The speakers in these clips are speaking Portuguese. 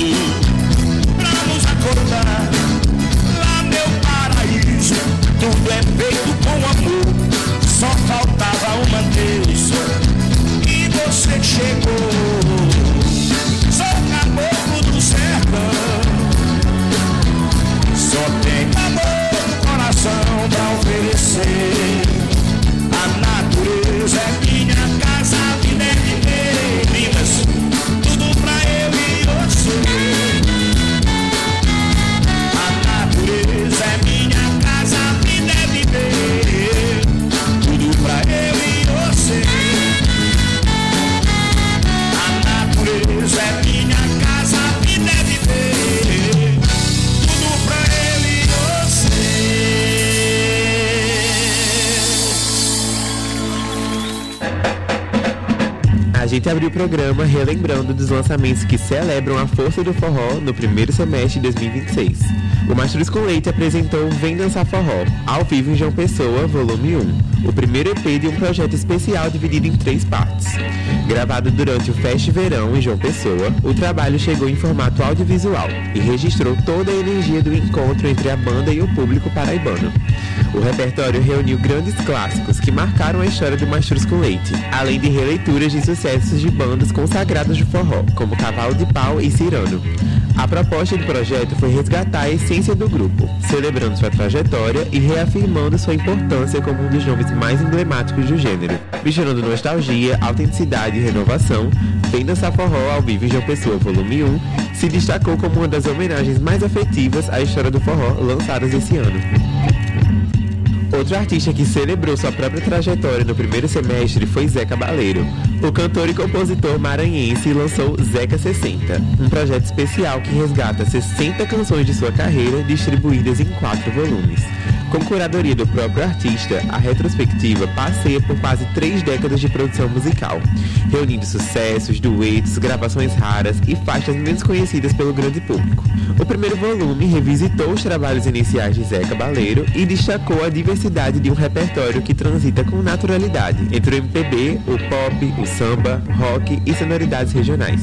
pra nos acordar. Lá meu paraíso, tudo é feito com amor. Só faltava uma terça e você chegou. Sou caboclo do sertão, só tem amor no coração pra oferecer. A natureza é minha casa, a vida é viver. Meninas, tudo pra eu e você. A natureza é minha casa, a vida é viver. Tudo pra eu e você. A natureza é minha casa, a vida é viver. Tudo pra eu e você. A gente abriu o programa relembrando dos lançamentos que celebram a força do forró no primeiro semestre de 2026. O Mastruz com Leite apresentou Vem Dançar Forró, ao vivo em João Pessoa, volume 1, o primeiro EP de um projeto especial dividido em 3 partes. Gravado durante o Fest Verão em João Pessoa, o trabalho chegou em formato audiovisual e registrou toda a energia do encontro entre a banda e o público paraibano. O repertório reuniu grandes clássicos que marcaram a história do Mastruz com Leite, além de releituras de sucessos de bandas consagradas do forró, como Cavalo de Pau e Cirano. A proposta do projeto foi resgatar a essência do grupo, celebrando sua trajetória e reafirmando sua importância como um dos nomes mais emblemáticos do gênero. Misturando nostalgia, autenticidade e renovação, Vem Dançar Forró ao vivo em João Pessoa, volume 1, se destacou como uma das homenagens mais afetivas à história do forró lançadas esse ano. Outro artista que celebrou sua própria trajetória no primeiro semestre foi Zé Cabaleiro. O cantor e compositor maranhense lançou Zeca 60, um projeto especial que resgata 60 canções de sua carreira distribuídas em 4 volumes. Com curadoria do próprio artista, a retrospectiva passeia por quase 3 décadas de produção musical, reunindo sucessos, duetos, gravações raras e faixas menos conhecidas pelo grande público. O primeiro volume revisitou os trabalhos iniciais de Zé Cabaleiro e destacou a diversidade de um repertório que transita com naturalidade entre o MPB, o pop, o samba, rock e sonoridades regionais.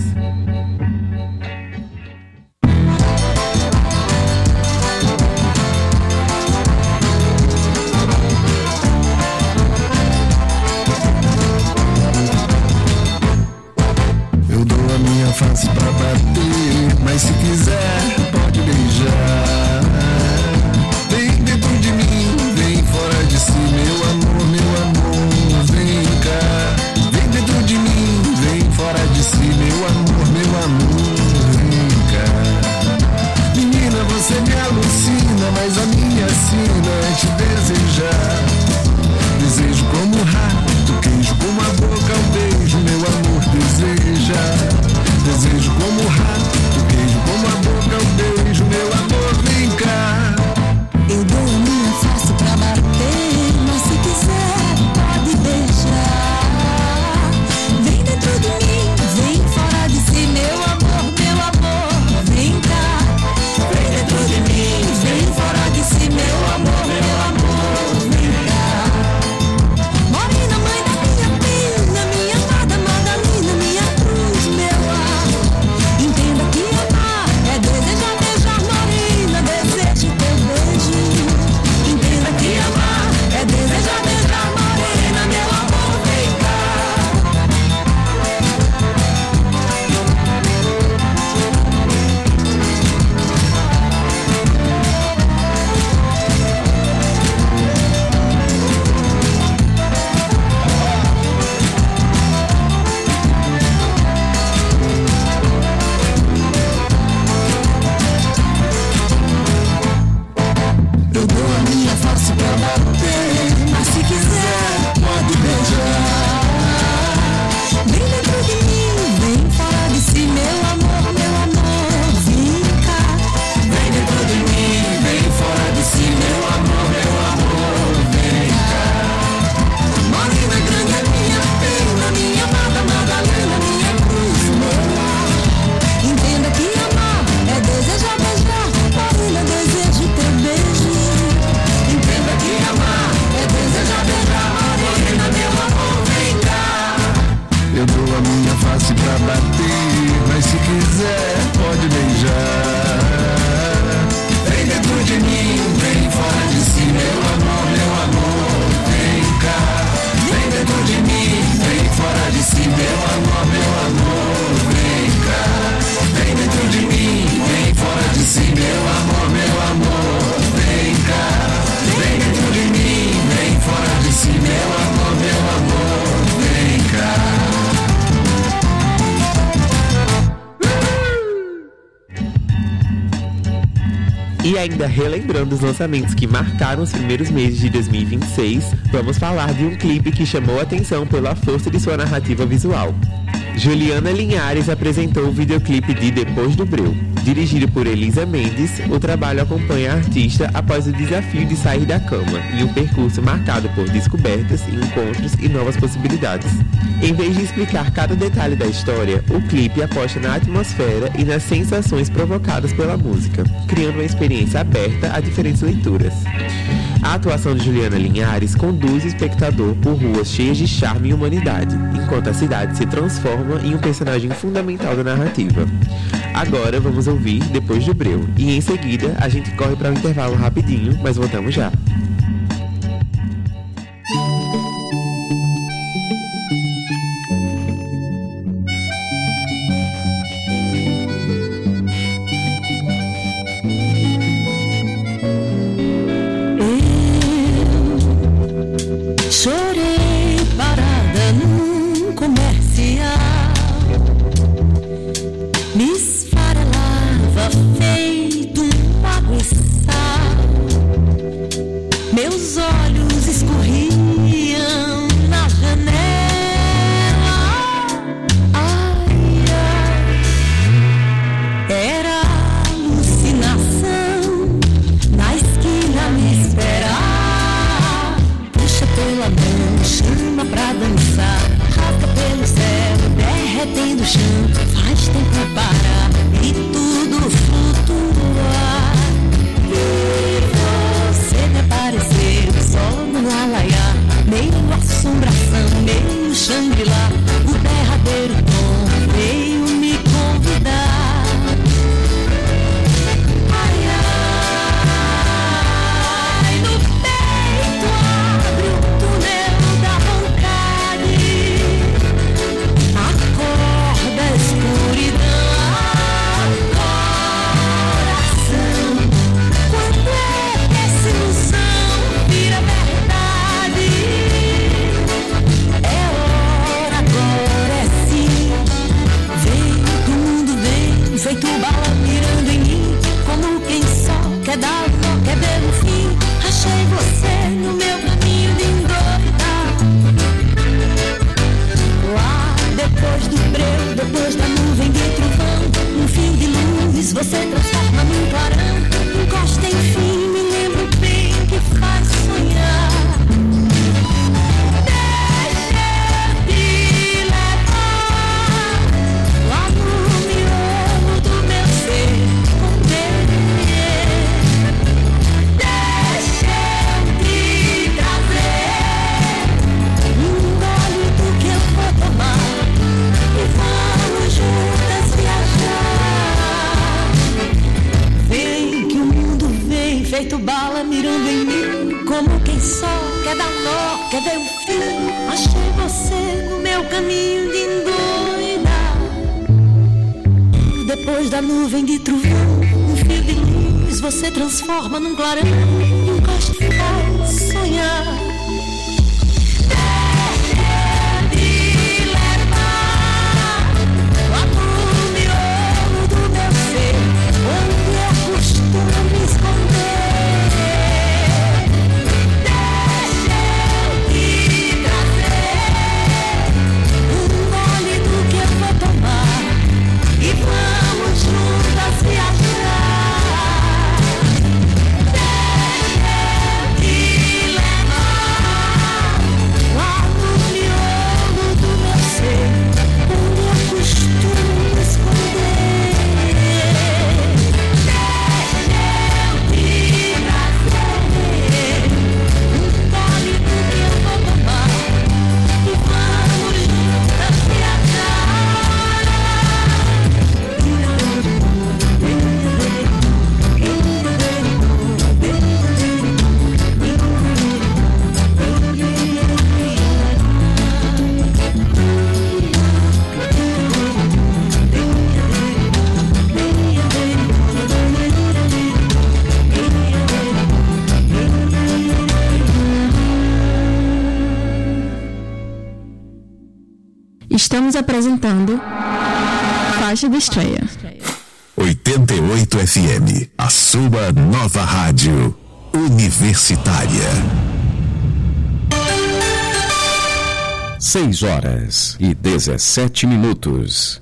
Face pra bater, mas se quiser pode beijar. Vem dentro de mim, vem fora de si, meu amor, vem cá. Vem dentro de mim, vem fora de si, meu amor, vem cá. Menina, você me alucina, mas a minha sina é te desejar. Desejo como um rato, queijo como a boca, um beijo, meu amor, deseja. Desejo como um rato, queijo como a boca, um beijo, meu amor, vem cá. Eu dou a minha face pra bater, mas se quiser pode beijar. Vem dentro de mim, vem fora de si, meu amor, vem cá. Vem dentro de mim, vem fora de si, meu amor, vem cá. Morena, mãe da minha pena, minha amada Madalena, minha cruz, meu ar. Entenda que amar é desejar, beijar, morena, desejo teu beijo. Entenda que amar é desejar, beijar, morena, meu amor, vem cá. Eu dou a minha face pra bater, mas se quiser pode beijar. Vem dentro de mim, vem fora de si, meu amor, vem cá. Vem dentro de mim, vem fora de si, meu amor, vem cá. Morena grande é minha pena, minha amada Madalena, minha cruz, meu lar. Entenda que amar é desejar, beijar, morena, desejo teu beijo. Entenda que amar é desejar, beijar, morena, meu amor, vem cá. Eu dou a minha face pra bater, mas se quiser pode beijar. Vem dentro de mim, vem fora de si, meu amor, vem cá. Vem dentro de mim, vem fora de si, meu amor, vem cá. Vem dentro de mim, vem fora de si, meu amor, vem cá. Vem dentro de mim, vem fora de si, meu amor, vem cá. E ainda relembrando os lançamentos que marcaram os primeiros meses de 2026, vamos falar de um clipe que chamou a atenção pela força de sua narrativa visual. Juliana Linhares apresentou o videoclipe de Depois do Breu. Dirigido por Elisa Mendes, o trabalho acompanha a artista após o desafio de sair da cama, em um percurso marcado por descobertas, encontros e novas possibilidades. Em vez de explicar cada detalhe da história, o clipe aposta na atmosfera e nas sensações provocadas pela música, criando uma experiência aberta a diferentes leituras. A atuação de Juliana Linhares conduz o espectador por ruas cheias de charme e humanidade, enquanto a cidade se transforma em um personagem fundamental da narrativa. Agora vamos ouvir Depois do Breu, e em seguida a gente corre para um intervalo rapidinho, mas voltamos já. Chorei parada num comercial, me esfarelava feito um baguiçal. Meus olhos escorriam na janela. Ai, ai, era alucinação. Na esquina me esperava. Pela mão, chama pra dançar, rasga pelo céu, derretendo o chão. Faz tempo parar e tudo flutuar. E você me apareceu só no alaiá, meio assombração, meio Shangri-La. O derradeiro tom veio me convidar. Feito bala mirando em mim, como quem só quer dar o nó, quer ver o fim. Achei você no meu caminho de endoidar. Lá depois do breu, depois da nuvem de trovão, um fio de luz você transforma num clarão. Encosta enfim, me lembro bem que faz sonhar. Feito bala mirando em mim, como quem só quer dar nó, quer ver o fim. Achei você no meu caminho de endoidar. Depois da nuvem de trovão, um fio de luz você transforma num clarão. Encosta e faz sonhar. Viajar. Estamos apresentando Faixa de Estreia. 88 FM, a sua nova rádio universitária. 6h17.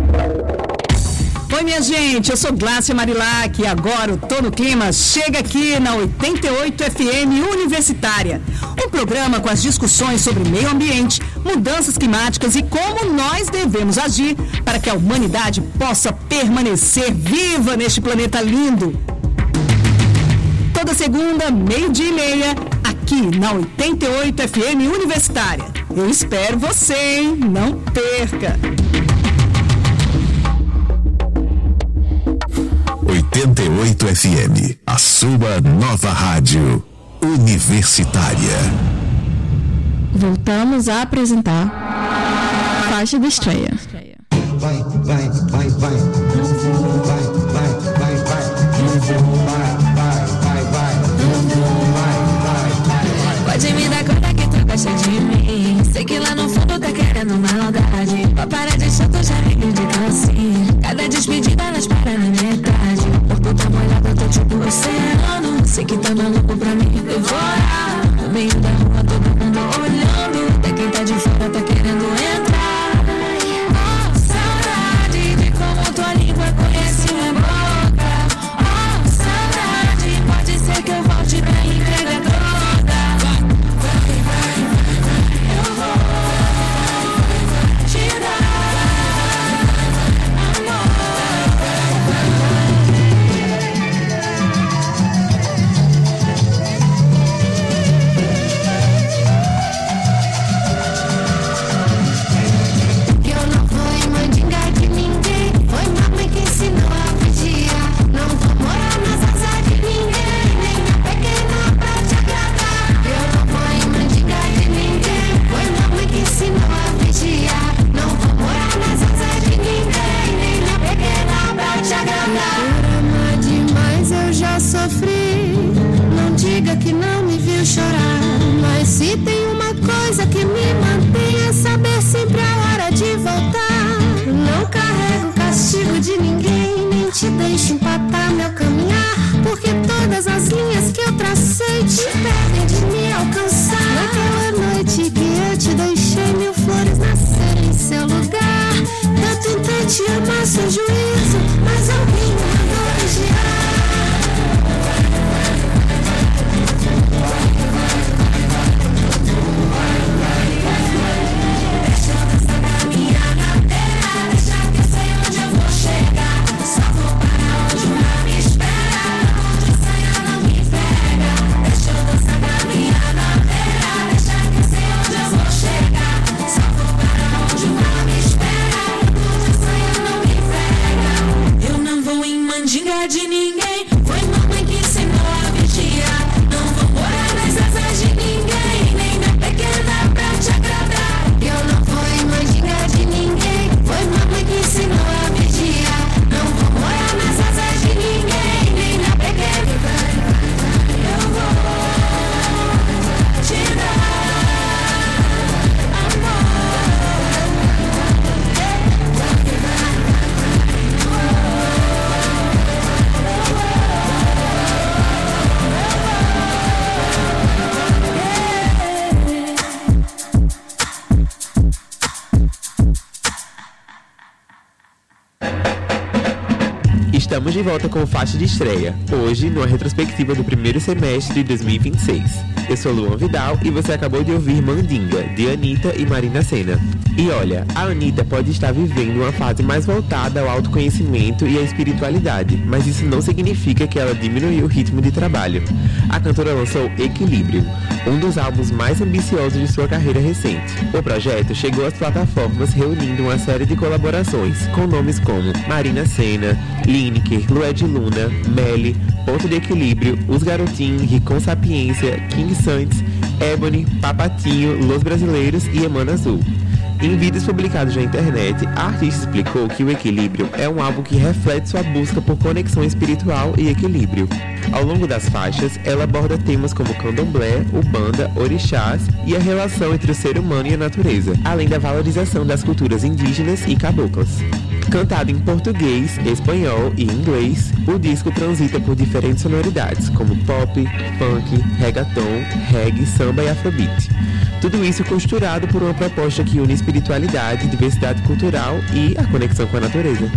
Oi, minha gente, eu sou Glácia Marilac e agora o Tô no Clima chega aqui na 88 FM Universitária. Um programa com as discussões sobre meio ambiente, mudanças climáticas e como nós devemos agir para que a humanidade possa permanecer viva neste planeta lindo. Toda segunda, 12:30, aqui na 88 FM Universitária. Eu espero você, hein? Não perca! 88 FM, a sua nova rádio universitária. Voltamos a apresentar Faixa de Estreia. Vai, vai, vai, vai. Pode me dar conta que tu gosta de mim. Sei que lá no fundo tá querendo maldade. Pra parar de chato já reivindica assim. Cada despedida nós para na metade. O corpo tá molhado, eu tô tipo oceano. Sei que tá maluco pra me devorar. No meio da rua todo mundo olhando. Até quem tá de fora tá querendo entrar. Oh, saudade de como tua língua conhece minha boca. Oh, saudade, pode ser que eu volte pra entregar toda. Sofri, não diga que não me viu chorar. Mas se tem uma coisa que me mantém é saber sempre a hora de voltar. Não carrego castigo de ninguém, nem te deixo empatar meu caminhar. Porque todas as linhas que eu tracei te impedem de me alcançar. Naquela noite que eu te deixei, mil flores nascerem em seu lugar. Eu tentei te amar sem juízo, mas alguém me mandou vigiar. De ninguém, foi mamãe que ensinou a vigiar. Não vou morar nas asas de ninguém, nem na pequena pra te agradar. Eu não vou em mandinga de ninguém, foi mamãe que ensinou a vigiar. Não vou morar nas asas de ninguém, nem na pequena. Eu vou te dar amor. Estamos de volta com Faixa de Estreia, hoje numa retrospectiva do primeiro semestre de 2026. Eu sou Luan Vidal e você acabou de ouvir Mandinga, de Anitta e Marina Sena. E olha, a Anitta pode estar vivendo uma fase mais voltada ao autoconhecimento e à espiritualidade, mas isso não significa que ela diminuiu o ritmo de trabalho. A cantora lançou Equilíbrio, um dos álbuns mais ambiciosos de sua carreira recente. O projeto chegou às plataformas reunindo uma série de colaborações com nomes como Marina Sena, Lineker, Lued Luna, Melly, Ponto de Equilíbrio, Os Garotinhos, Ricon Sapiência, King Santos, Ebony, Papatinho, Los Brasileiros e Emana Azul. Em vídeos publicados na internet, a artista explicou que o Equilíbrio é um álbum que reflete sua busca por conexão espiritual e equilíbrio. Ao longo das faixas, ela aborda temas como candomblé, umbanda, orixás e a relação entre o ser humano e a natureza, além da valorização das culturas indígenas e caboclas. Cantado em português, espanhol e inglês, o disco transita por diferentes sonoridades, como pop, funk, reggaeton, reggae, samba e afrobeat. Tudo isso costurado por uma proposta que une espiritualidade, diversidade cultural e a conexão com a natureza.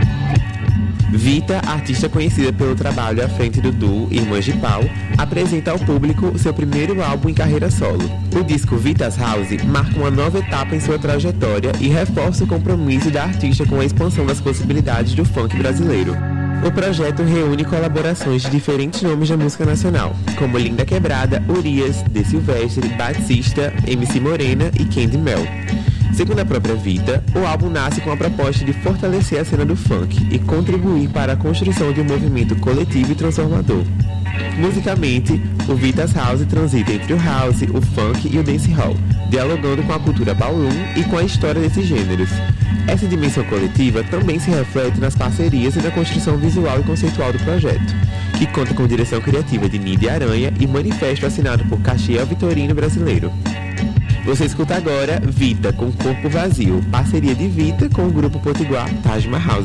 Vita, artista conhecida pelo trabalho à frente do duo Irmãs de Pau, apresenta ao público seu primeiro álbum em carreira solo. O disco Vita's House marca uma nova etapa em sua trajetória e reforça o compromisso da artista com a expansão das possibilidades do funk brasileiro. O projeto reúne colaborações de diferentes nomes da música nacional, como Linda Quebrada, Urias, De Silvestre, Batista, MC Morena e Candy Mel. Segundo a própria Vita, o álbum nasce com a proposta de fortalecer a cena do funk e contribuir para a construção de um movimento coletivo e transformador. Musicalmente, o Vita's House transita entre o house, o funk e o dancehall, dialogando com a cultura ballroom e com a história desses gêneros. Essa dimensão coletiva também se reflete nas parcerias e na construção visual e conceitual do projeto, que conta com direção criativa de Nidia Aranha e manifesto assinado por Caxiel Vitorino Brasileiro. Você escuta agora Vita com Corpo Vazio, parceria de Vita com o grupo potiguar Taj Mahal.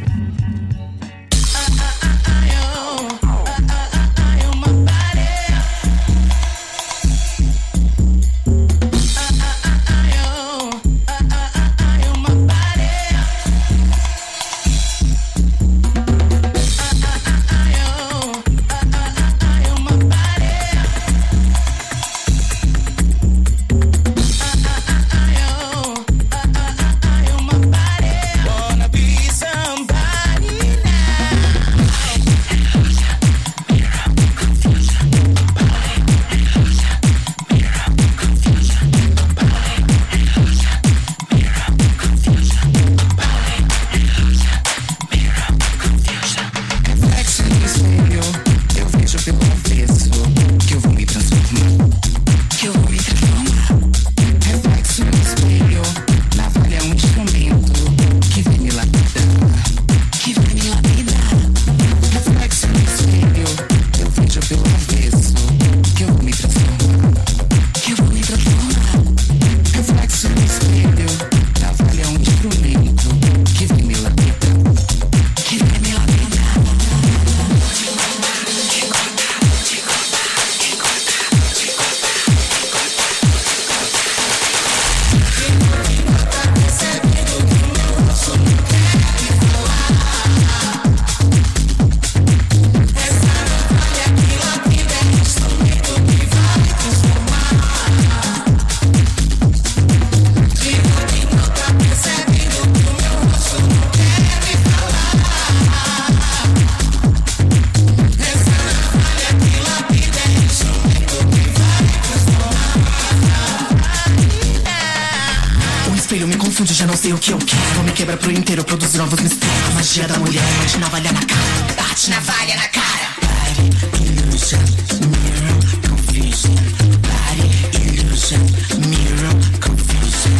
Já não sei o que eu quero. Me quebra pro inteiro, produz novos mistérios. Magia da mulher, bate navalha na cara. Bate navalha na cara. Body illusion, mirror confusion. Body illusion, mirror confusion.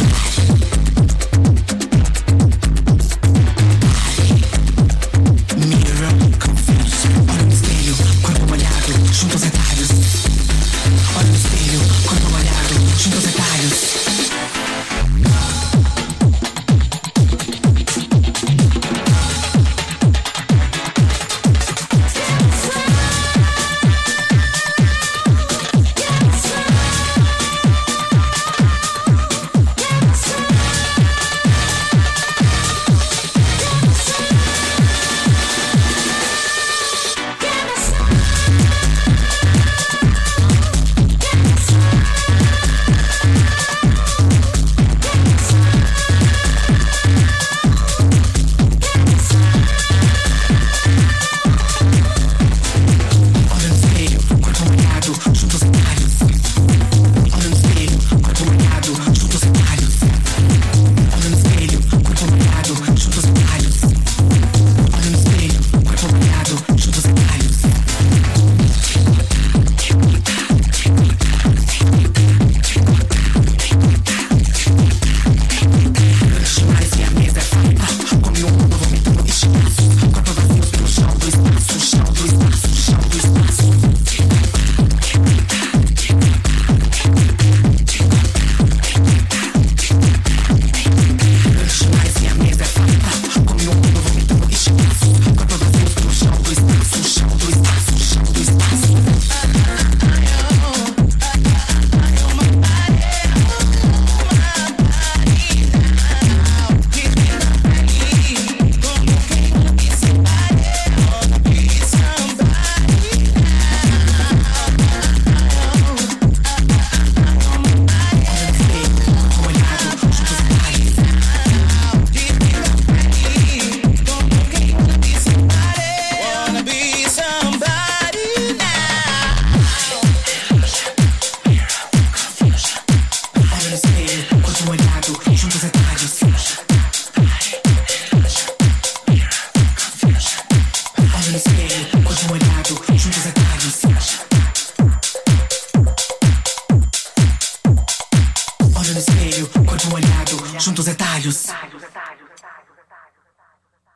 Body mirror confusion. Olha no espelho, corpo molhado, junto aos retalhos. Olha no espelho, corpo molhado, junto aos retalhos.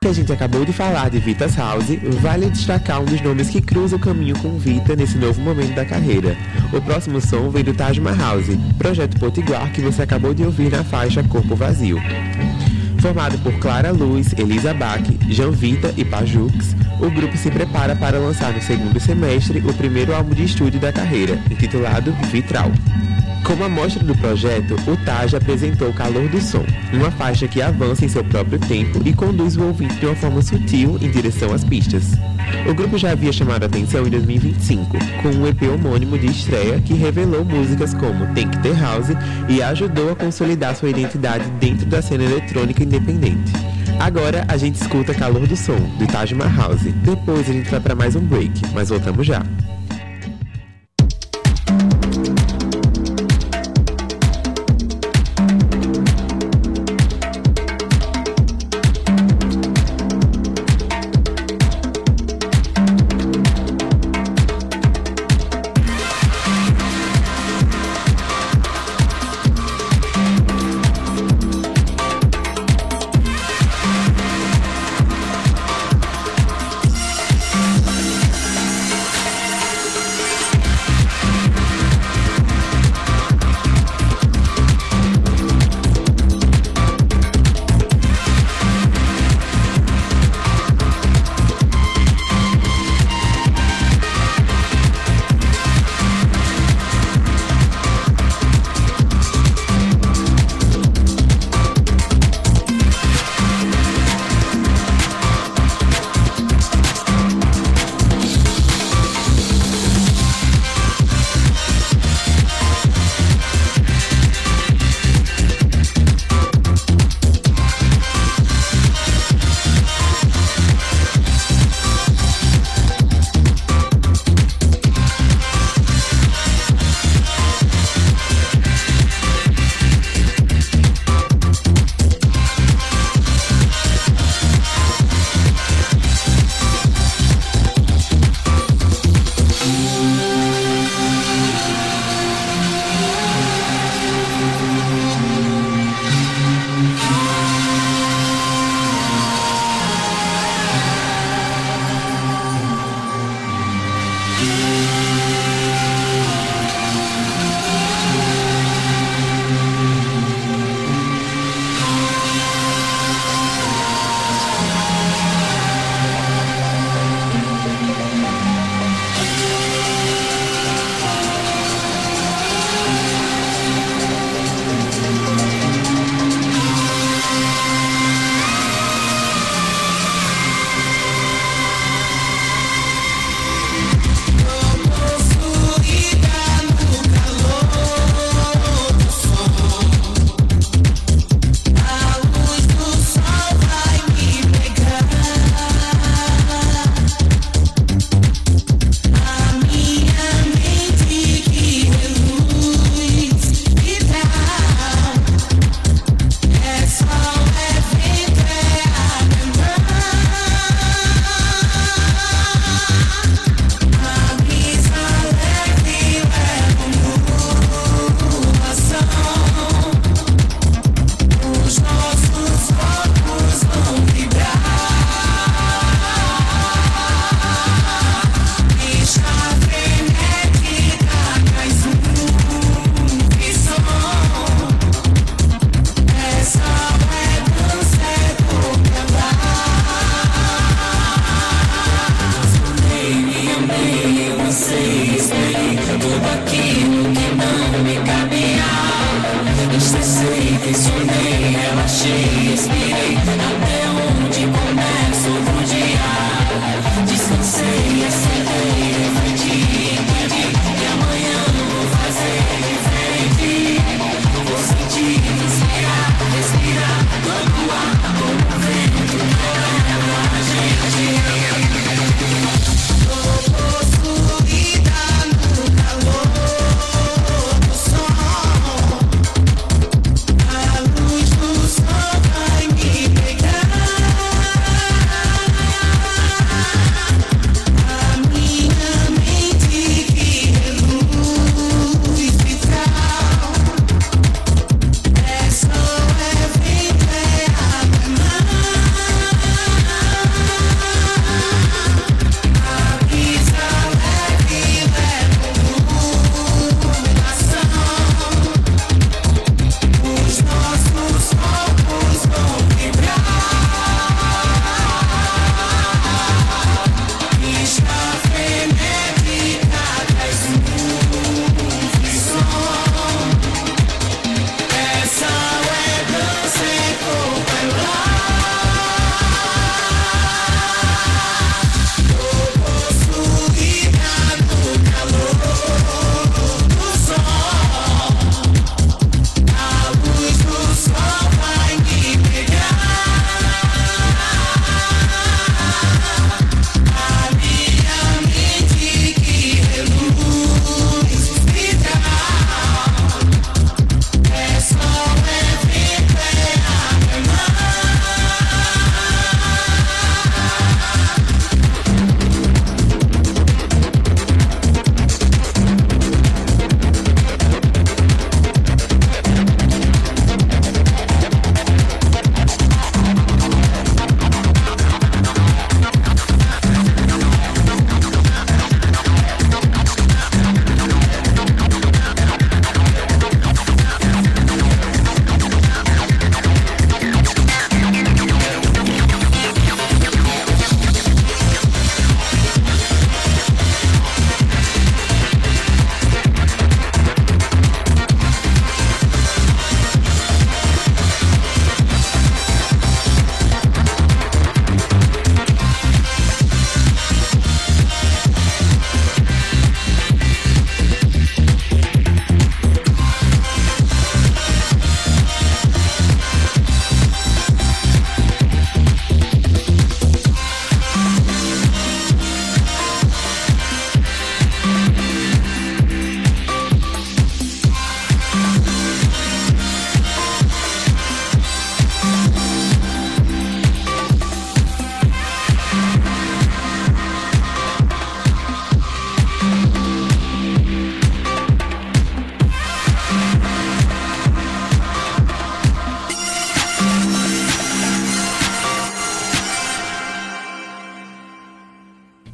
Que a gente acabou de falar de Vita's House, vale destacar um dos nomes que cruza o caminho com Vita nesse novo momento da carreira. O próximo som vem do Taj Mahal, projeto potiguar que você acabou de ouvir na faixa Corpo Vazio. Formado por Clara Luz, Elisa Bach, Jean Vita e Pajux, o grupo se prepara para lançar no segundo semestre o primeiro álbum de estúdio da carreira, intitulado Vitral. Como amostra do projeto, o Taj apresentou Calor do Som, uma faixa que avança em seu próprio tempo e conduz o ouvinte de uma forma sutil em direção às pistas. O grupo já havia chamado a atenção em 2025, com um EP homônimo de estreia que revelou músicas como Tem Que Ter House e ajudou a consolidar sua identidade dentro da cena eletrônica independente. Agora a gente escuta Calor do Som, do Taj Mahal. Depois a gente vai para mais um break, mas voltamos já.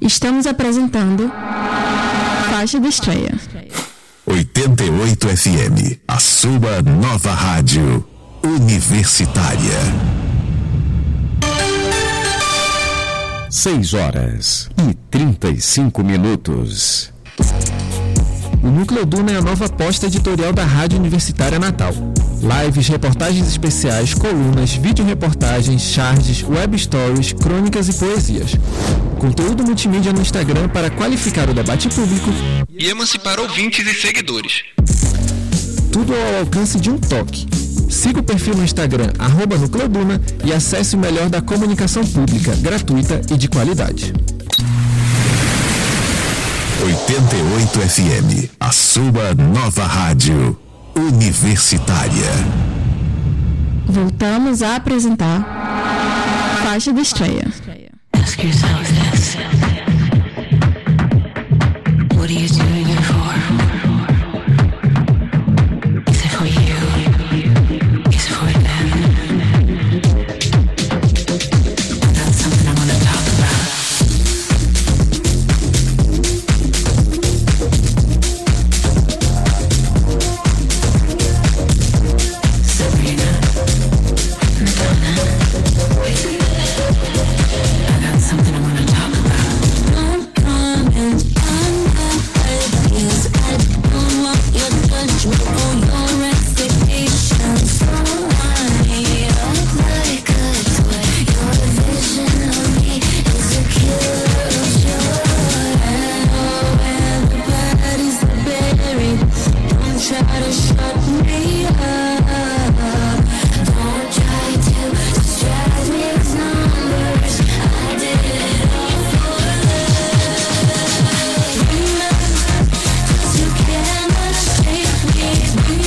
Estamos apresentando Faixa de Estreia. 88 FM, a sua nova rádio universitária. 6h35. O Núcleo Duna é a nova aposta editorial da Rádio Universitária Natal. Lives, reportagens especiais, colunas, vídeo-reportagens, charges, web stories, crônicas e poesias. Conteúdo multimídia no Instagram para qualificar o debate público e emancipar ouvintes e seguidores. Tudo ao alcance de um toque. Siga o perfil no Instagram @NúcleoDuna e acesse o melhor da comunicação pública, gratuita e de qualidade. 88 FM, a sua nova rádio universitária. Voltamos a apresentar Faixa de Estreia. Ask yourself this. What are you doing it for? Is it for you? Is it for them? I got something I want to talk about. Sabrina, Madonna, I got something I want to talk about. Don't comment on my ideas. I don't want your judgment or your expectations. Don't wind me up like a toy. Your vision of me is a killer of joy. I know where the bodies are buried. Don't try to shut me up. Don't try to distract me with numbers. I did it all for love. You cannot shake me. You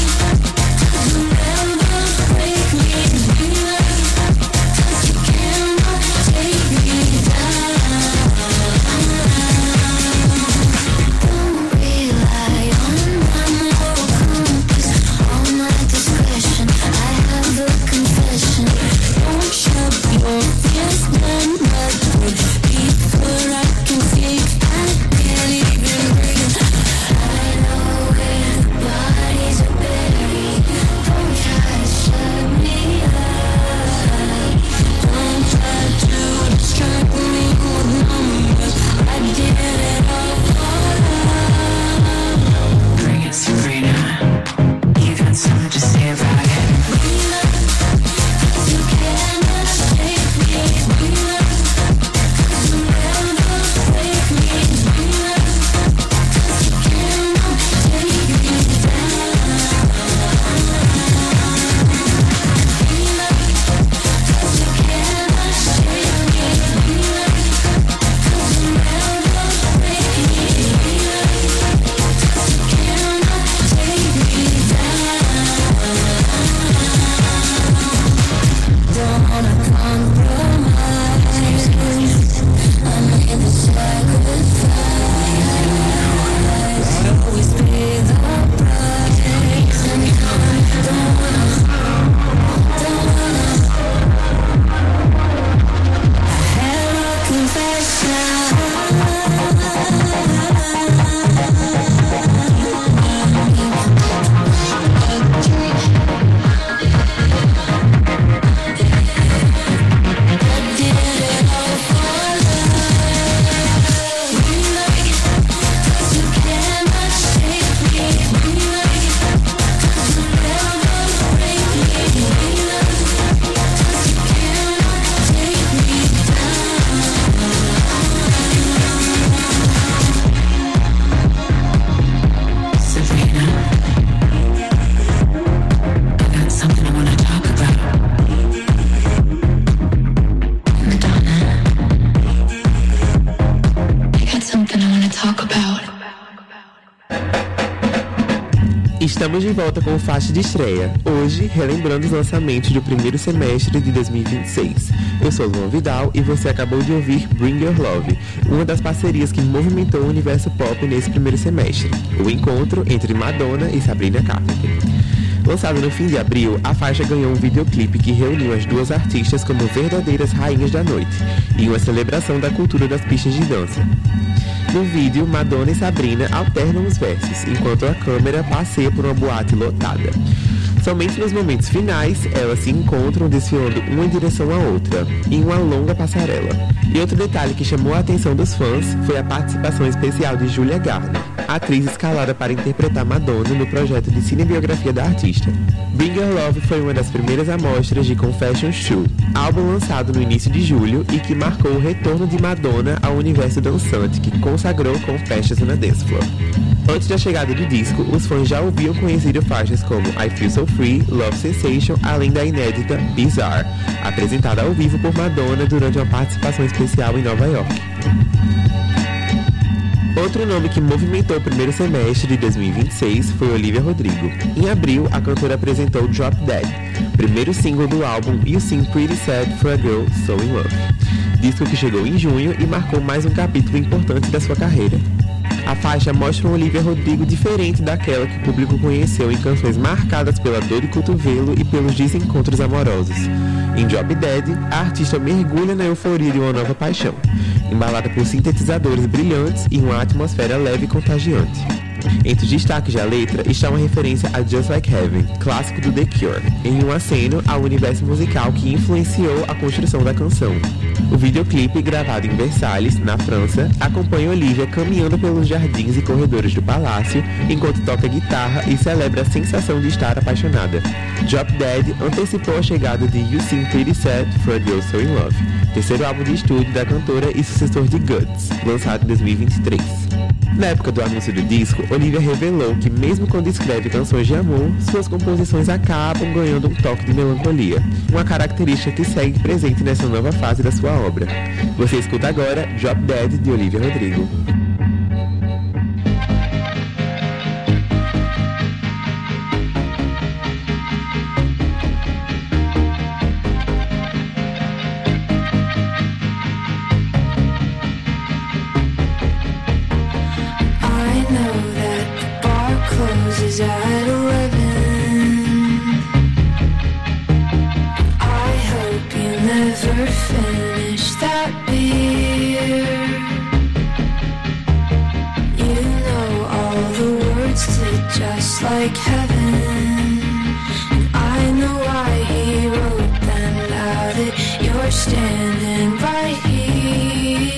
never break me. You cannot take me down. Don't rely on my moral compass or my discretion. I have a confession. Don't shove your fears down my throat before I can speak. I can't even breathe. I know where the bodies are buried. Don't try to shut me up. Don't try to distract me with numbers. I did it all for love. Bring it, Sabrina. You got something to say about it. You cannot shake me. You never break me. You cannot take me down. You cannot shake me. You never break me. Cannot take me down. Don't wanna compromise. I made the sacrifice. Always pay the price. Don't wanna. I have a confession. Sabrina, I got something I want to talk about. Madonna, I got something I want to talk about. Estamos de volta com Faixa de Estreia, hoje relembrando os lançamentos do primeiro semestre de 2026. Eu sou Luan Vidal e você acabou de ouvir Bring Your Love, uma das parcerias que movimentou o universo pop nesse primeiro semestre, o encontro entre Madonna e Sabrina Carpenter. Lançado no fim de abril, a faixa ganhou um videoclipe que reuniu as duas artistas como verdadeiras rainhas da noite, em uma celebração da cultura das pistas de dança. No vídeo, Madonna e Sabrina alternam os versos, enquanto a câmera passeia por uma boate lotada. Somente nos momentos finais, elas se encontram desfilando uma em direção à outra, em uma longa passarela. E outro detalhe que chamou a atenção dos fãs foi a participação especial de Julia Garner, a atriz escalada para interpretar Madonna no projeto de cinebiografia da artista. Bring Your Love foi uma das primeiras amostras de Confessions 2, álbum lançado no início de julho e que marcou o retorno de Madonna ao universo dançante que consagrou Confessions na Dance Floor. Antes da chegada do disco, os fãs já ouviam conhecido faixas como I Feel So Free, Love Sensation, além da inédita Bizarre, apresentada ao vivo por Madonna durante uma participação especial em Nova York. Outro nome que movimentou o primeiro semestre de 2026 foi Olivia Rodrigo. Em abril, a cantora apresentou Drop Dead, primeiro single do álbum You Seem Pretty Sad for a Girl So In Love, disco que chegou em junho e marcou mais um capítulo importante da sua carreira. A faixa mostra uma Olivia Rodrigo diferente daquela que o público conheceu em canções marcadas pela dor de cotovelo e pelos desencontros amorosos. Em Drop Dead, a artista mergulha na euforia de uma nova paixão, embalada por sintetizadores brilhantes e uma atmosfera leve e contagiante. Entre os destaques da letra está uma referência a Just Like Heaven, clássico do The Cure, em um aceno ao universo musical que influenciou a construção da canção. O videoclipe, gravado em Versalhes, na França, acompanha Olivia caminhando pelos jardins e corredores do palácio, enquanto toca guitarra e celebra a sensação de estar apaixonada. Drop Dead antecipou a chegada de You Seem Pretty Sad for a Girl So In Love, terceiro álbum de estúdio da cantora e sucessor de Guts, lançado em 2023. Na época do anúncio do disco, Olivia revelou que mesmo quando escreve canções de amor, suas composições acabam ganhando um toque de melancolia, uma característica que segue presente nessa nova fase da sua obra. Você escuta agora Drop Dead, de Olivia Rodrigo. At 11, I hope you never finish that beer. You know all the words to Just Like Heaven, and I know why he wrote them now that you're standing right here.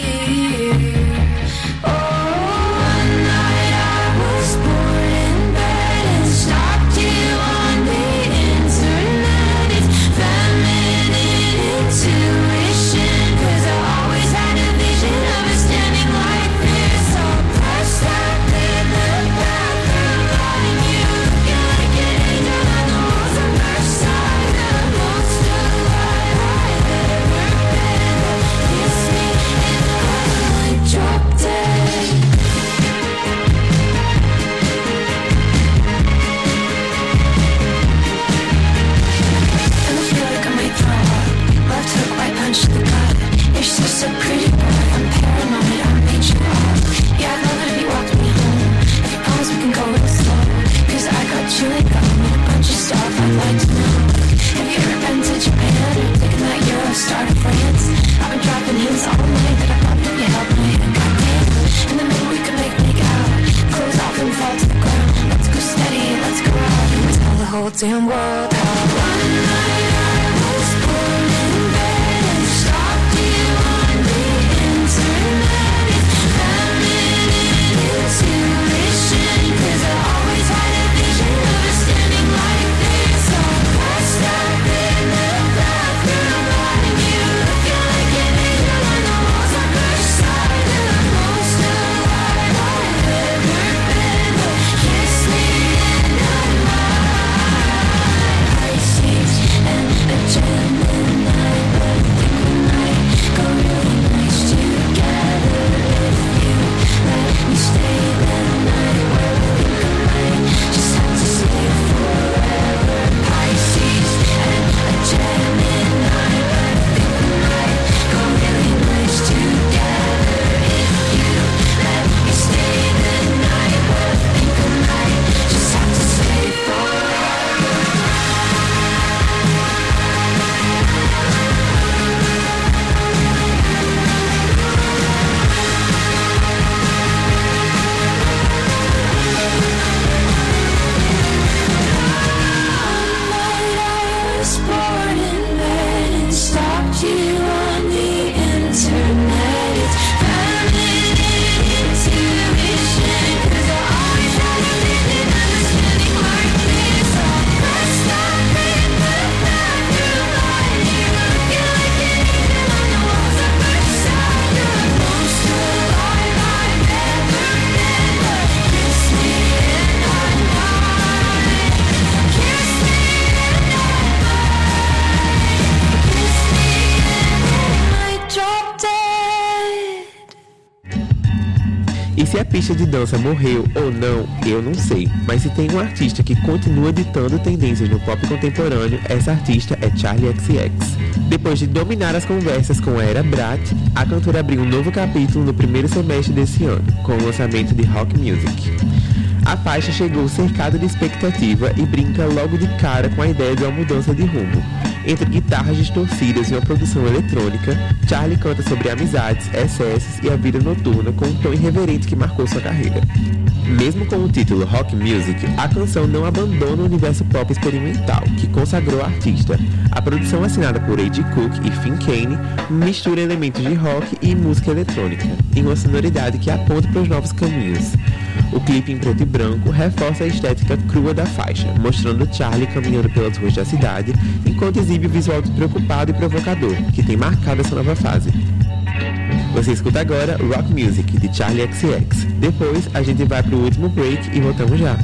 E se a pista de dança morreu ou não, eu não sei. Mas se tem um artista que continua ditando tendências no pop contemporâneo, essa artista é Charli XCX. Depois de dominar as conversas com a era Brat, a cantora abriu um novo capítulo no primeiro semestre desse ano, com o lançamento de Rock Music. A faixa chegou cercada de expectativa e brinca logo de cara com a ideia de uma mudança de rumo. Entre guitarras distorcidas e uma produção eletrônica, Charli canta sobre amizades, excessos e a vida noturna com um tom irreverente que marcou sua carreira. Mesmo com o título Rock Music, a canção não abandona o universo pop experimental, que consagrou a artista. A produção assinada por A.G. Cook e Finn Kane mistura elementos de rock e música eletrônica, em uma sonoridade que aponta para os novos caminhos. O clipe em preto e branco reforça a estética crua da faixa, mostrando Charli caminhando pelas ruas da cidade, enquanto exibe o visual despreocupado e provocador, que tem marcado essa nova fase. Você escuta agora Rock Music, de Charli XCX. Depois, a gente vai pro último break e voltamos já.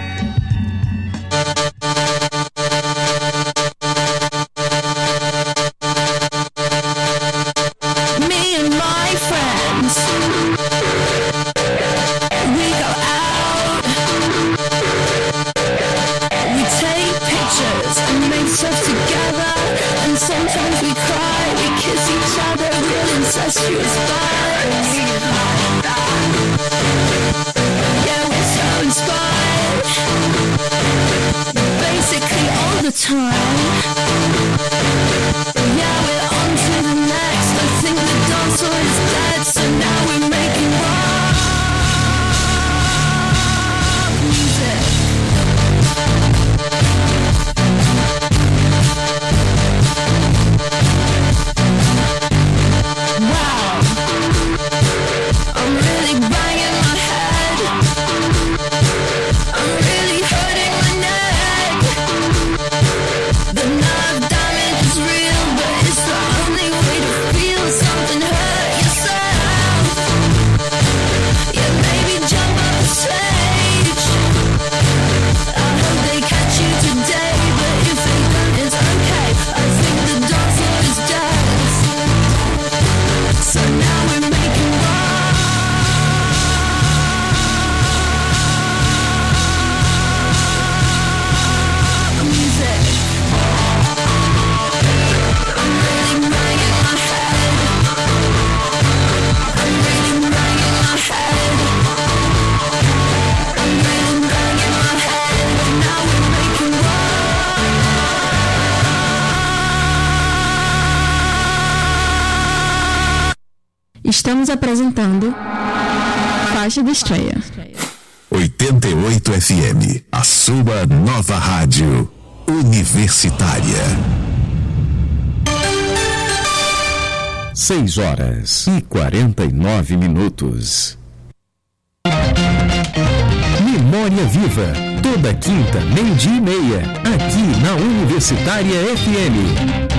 Estamos apresentando Faixa de Estreia. 88 FM, a sua nova rádio universitária. 6h49. Memória Viva, toda quinta, 12:30, aqui na Universitária FM.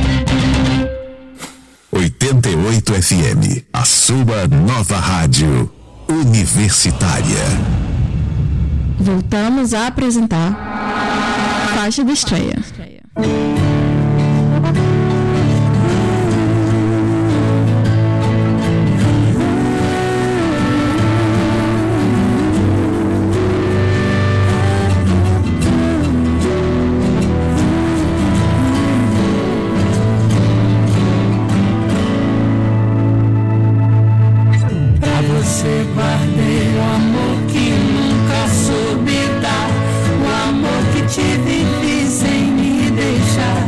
88 FM, a sua nova rádio universitária. Voltamos a apresentar Faixa de Estreia. Guardei o amor que nunca soube dar, o amor que tive sem me deixar.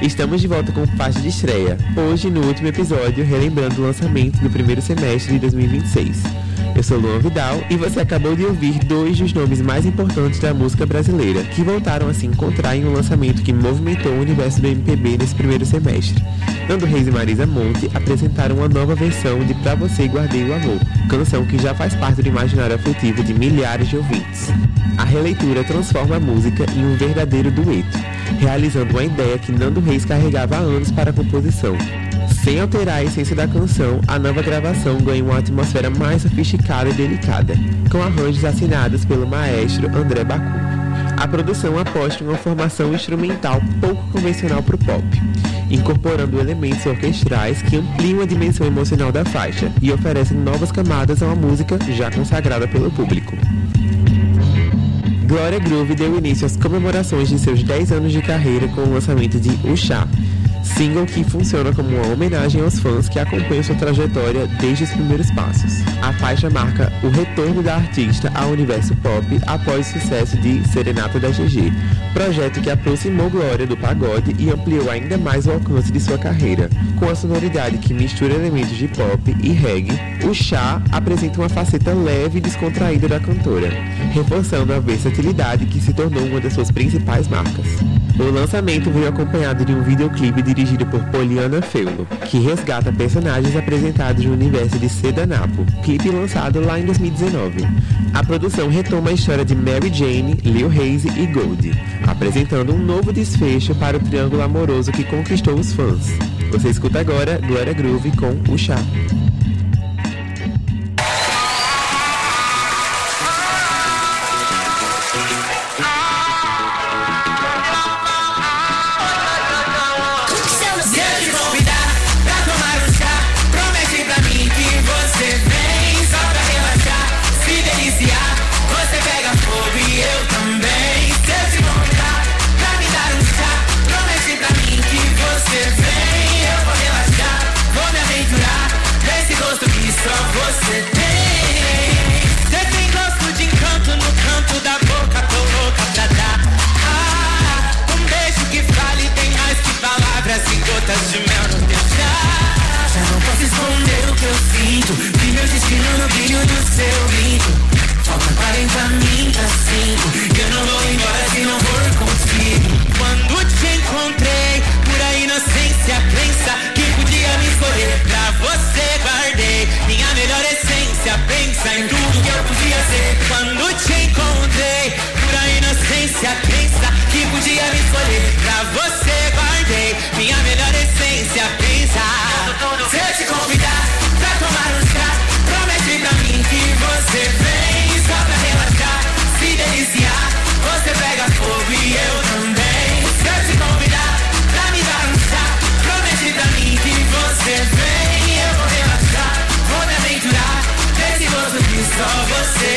Estamos de volta com faixa de estreia, hoje no último episódio, relembrando o lançamento do primeiro semestre de 2026. Eu sou Luan Vidal e você acabou de ouvir dois dos nomes mais importantes da música brasileira, que voltaram a se encontrar em um lançamento que movimentou o universo do MPB nesse primeiro semestre. Nando Reis e Marisa Monte apresentaram uma nova versão de Pra Você Guardei o Amor, canção que já faz parte do imaginário afetivo de milhares de ouvintes. A releitura transforma a música em um verdadeiro dueto, realizando uma ideia que Nando Reis carregava há anos para a composição. Sem alterar a essência da canção, a nova gravação ganha uma atmosfera mais sofisticada e delicada, com arranjos assinados pelo maestro André Bacu. A produção aposta em uma formação instrumental pouco convencional para o pop, incorporando elementos orquestrais que ampliam a dimensão emocional da faixa e oferecem novas camadas a uma música já consagrada pelo público. Glória Groove deu início às comemorações de seus 10 anos de carreira com o lançamento de O Chá, single que funciona como uma homenagem aos fãs que acompanham sua trajetória desde os primeiros passos. A faixa marca o retorno da artista ao universo pop após o sucesso de Serenata da GG, projeto que aproximou Glória do pagode e ampliou ainda mais o alcance de sua carreira. Com a sonoridade que mistura elementos de pop e reggae, O Chá apresenta uma faceta leve e descontraída da cantora, reforçando a versatilidade que se tornou uma das suas principais marcas. O lançamento veio acompanhado de um videoclipe dirigido por Poliana Feulo, que resgata personagens apresentados no universo de Seda Napo, clipe lançado lá em 2019. A produção retoma a história de Mary Jane, Lil Reis e Goldie, apresentando um novo desfecho para o triângulo amoroso que conquistou os fãs. Você escuta agora Glória Groove com O Chá. De mel no teu chá. Já não posso esconder o que eu sinto. Vi meu destino no brilho do seu brinco. Falta 40 min pra 5. Eu não vou embora se não for contigo. Quando te encontrei, pura inocência, crença que podia me escolher. Pra você guardei minha melhor essência. Pensa em tudo que eu podia ser. Quando te encontrei, pura inocência, crença que podia me escolher. Pra você guardei minha melhor essência, pensa. Se eu te convidar pra tomar um chá, promete pra mim que você vem só pra relaxar, se deliciar. Você pega fogo e eu também. Se eu te convidar pra me dar um chá, promete pra mim que você vem. Eu vou relaxar, vou me aventurar nesse gosto que só você.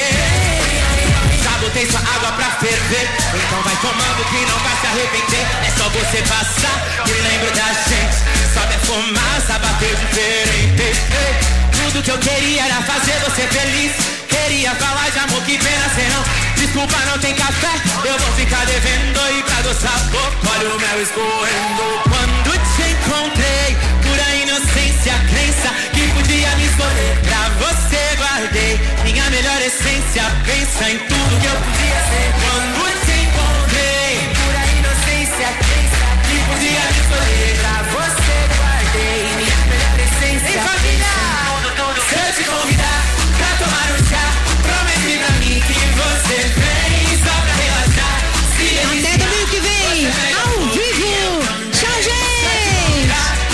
Já botei sua água pra ferver, então vai tomando que não vai se arrepender. É só você passar e lembro da gente. Sobe a fumaça, bateu diferente. Ei, tudo que eu queria era fazer você feliz. Queria falar de amor, que pena cê não. Desculpa, não tem café, eu vou ficar devendo. E pra adoçar a boca, olha o mel escorrendo. Quando te encontrei, pura inocência, crença que podia me escolher. Pra você guardei minha melhor essência. Pensa em tudo que eu podia ser. Quando te encontrei, pura inocência, crença que podia me escolher. Pra você guardei minha melhor essência. Em família, se eu te convidar pra tomar um chá, promete pra mim que você vem só pra relaxar. Até domingo que vem, ao vivo. Tchau, gente.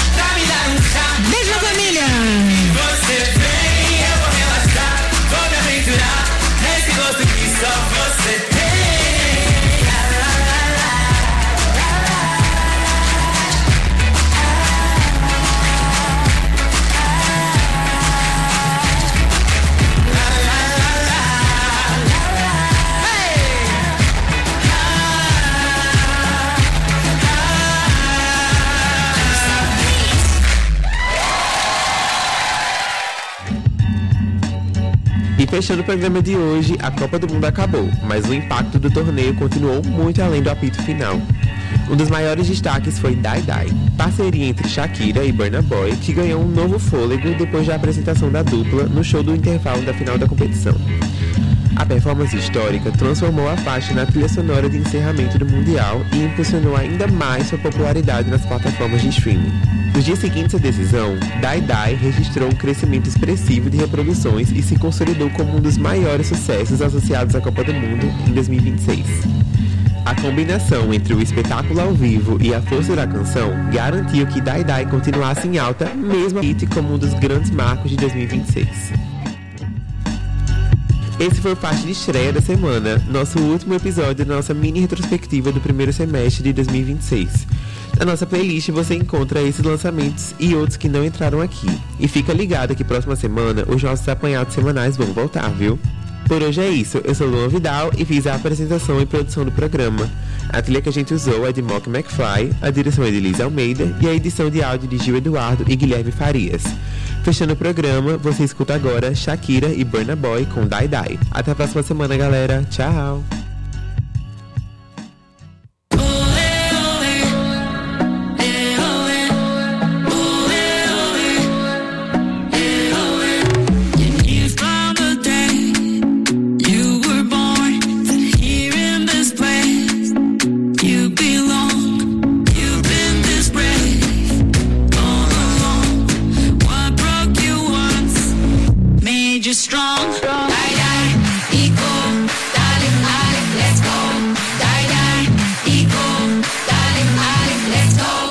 Beijo na família. Você vem, eu vou relaxar, vou me aventurar nesse gosto que só você tem. E fechando o programa de hoje, a Copa do Mundo acabou, mas o impacto do torneio continuou muito além do apito final. Um dos maiores destaques foi Die Die, parceria entre Shakira e Burna Boy, que ganhou um novo fôlego depois da apresentação da dupla no show do intervalo da final da competição. A performance histórica transformou a faixa na trilha sonora de encerramento do Mundial e impulsionou ainda mais sua popularidade nas plataformas de streaming. Nos dias seguintes à decisão, Die Die registrou um crescimento expressivo de reproduções e se consolidou como um dos maiores sucessos associados à Copa do Mundo em 2026. A combinação entre o espetáculo ao vivo e a força da canção garantiu que Die Die continuasse em alta, mesmo hit como um dos grandes marcos de 2026. Esse foi o faixa de estreia da semana, nosso último episódio da nossa mini retrospectiva do primeiro semestre de 2026. Na nossa playlist você encontra esses lançamentos e outros que não entraram aqui. E fica ligado que próxima semana os nossos apanhados semanais vão voltar, viu? Por hoje é isso, eu sou Luan Vidal e fiz a apresentação e produção do programa. A trilha que a gente usou é de Mock McFly, a direção é de Liz Almeida e a edição de áudio de Gil Eduardo e Guilherme Farias. Fechando o programa, você escuta agora Shakira e Burna Boy com Die Die. Até a próxima semana, galera. Tchau! Strong, die die, equal, darling, let's go. Die die, equal, darling, let's go.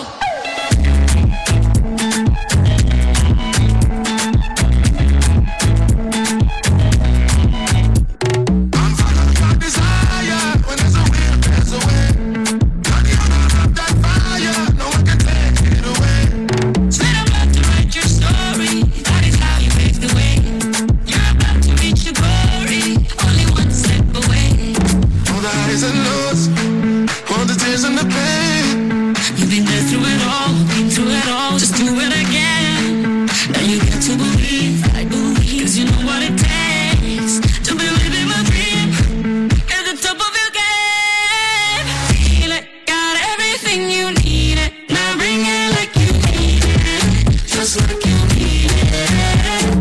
I'm following my desire. When there's a will, there's a way. Honey, I'm gonna love that fire. No one can take it away. Said I'm about to write your story. That is how you pave the way. Reach your glory, only one step away. All the highs and lows, all the tears and the pain. You've been there through it all, been through it all. Just do it again. Now you got to believe, I believe, 'cause you know what it takes to believe in my dream. At the top of your game, feel it, got everything you need it. Now bring it like you need it, just like you need it.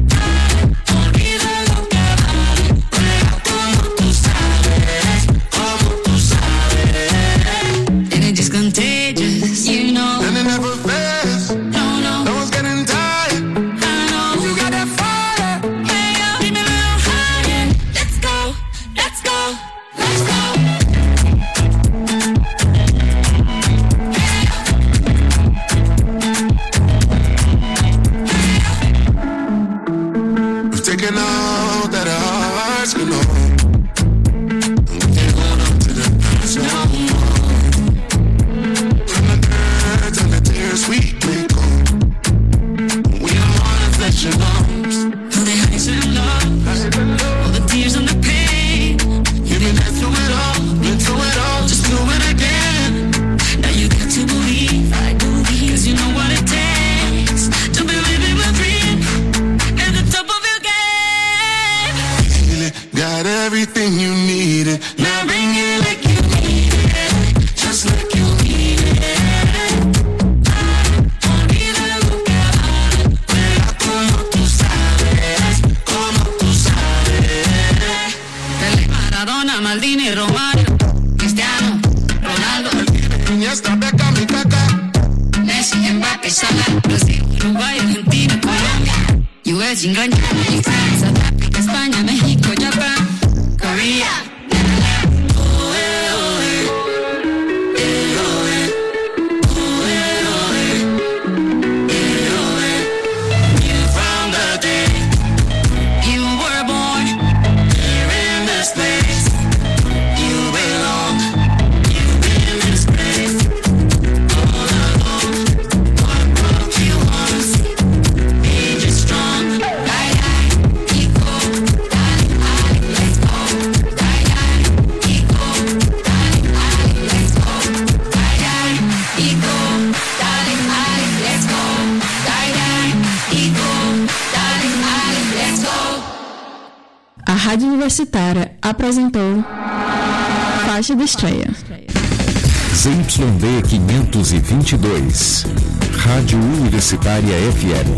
Contagious, you know. And it never fails. No, no one's getting tired. I know you got that fire. Hey, yo, give me a little higher. Let's go, let's go, let's go. We've taken all that our hearts can hold. And we can't hold on to the past no more. Sweet make we don't wanna flesh your bones. All the highs and lows, all the tears and the pain. You've been there through it all, been through it all. Just do it again. Now you got to believe, I believe, 'cause you know what it takes to believe in my dream. At the top of your game, feel it, got everything you needed. Now bring it like you need it, just like you need it. Maldini, Romario, Cristiano, Ronaldo, Iniesta, Beckham y Kaká, Messi, Mbappé, Salah, Brasil, Uruguay, Argentina, Colombia, US, Inglaterra, France, South Africa, España, México, Japán, Korea. A Rádio Universitária apresentou Faixa de Estreia. ZYD 522. Rádio Universitária FM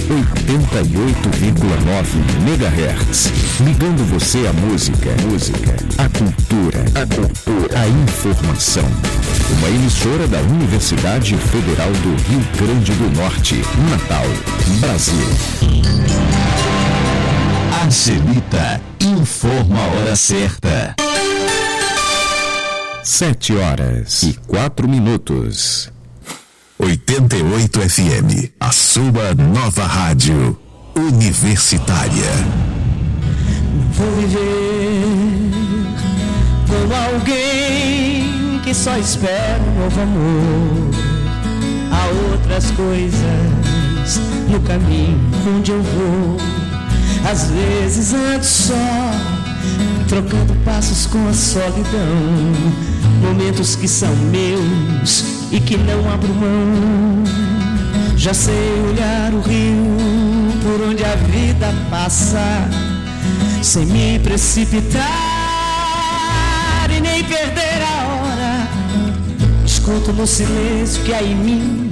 88,9 MHz. Ligando você à música, a cultura, a informação. Uma emissora da Universidade Federal do Rio Grande do Norte, Natal, Brasil. Angelita informa a hora certa. 7h04. 88 FM, a sua nova rádio universitária. Vou viver como alguém que só espera um novo amor. Há outras coisas no caminho onde eu vou. Às vezes ando só, trocando passos com a solidão. Momentos que são meus e que não abro mão. Já sei olhar o rio por onde a vida passa, sem me precipitar e nem perder a hora. Escuto no silêncio que há em mim